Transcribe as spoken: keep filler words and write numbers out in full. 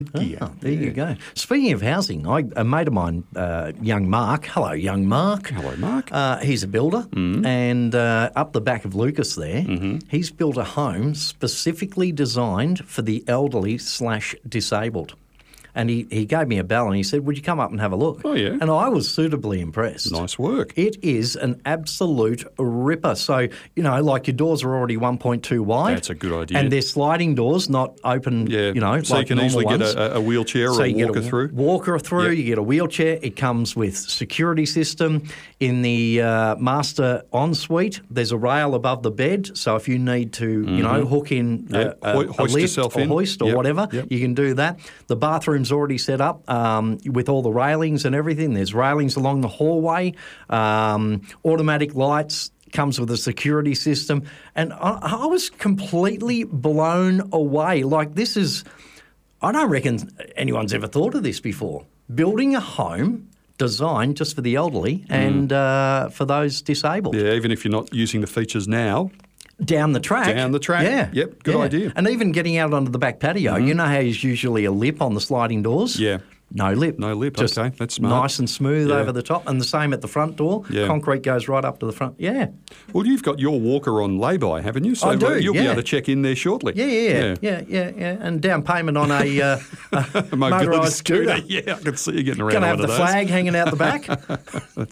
gear. Oh, there Yeah. you go. Speaking of housing, I, a mate of mine, uh, young Mark, hello, young Mark. Hello, Mark. Uh, he's a builder, Mm. and uh, up the back of Lucas there, Mm-hmm. he's built a home specifically designed for the elderly slash disabled. And he, he gave me a bell and he said, would you come up and have a look? Oh, yeah. And I was suitably impressed. Nice work. It is an absolute ripper. So, you know, like your doors are already one point two wide. That's a good idea. And they're sliding doors, not open, Yeah. you know, so like you can normal easily ones. get a, a wheelchair So or a you get walker a through. walker through, Yep. you get a wheelchair. It comes with security system. In the uh, master ensuite, there's a rail above the bed. So if you need to, you know, hook in Yep. a, a, Ho- a hoist lift yourself or in. hoist or Yep. whatever, Yep. you can do that. The bathroom's already set up um, with all the railings and everything. There's railings along the hallway, um, automatic lights. Comes with a security system. And I, I was completely blown away. Like, this is, I don't reckon anyone's ever thought of this before. Building a home designed just for the elderly and uh, for those disabled. Yeah, even if you're not using the features now. Down the track. Down the track. Yeah. Yep, good yeah. idea. And even getting out onto the back patio, you know how there's usually a lip on the sliding doors? Yeah. No lip. No lip, Just okay, that's smart. nice and smooth Yeah. over the top. And the same at the front door. Yeah. Concrete goes right up to the front. Yeah. Well, you've got your walker on lay-by, haven't you? So I do, uh, you'll be yeah. able to check in there shortly. Yeah, yeah, yeah, yeah, yeah, yeah. And down payment on a, uh, a Mobility motorised scooter. scooter. Yeah, I can see you getting around Going to on have one the of those. flag hanging out the back.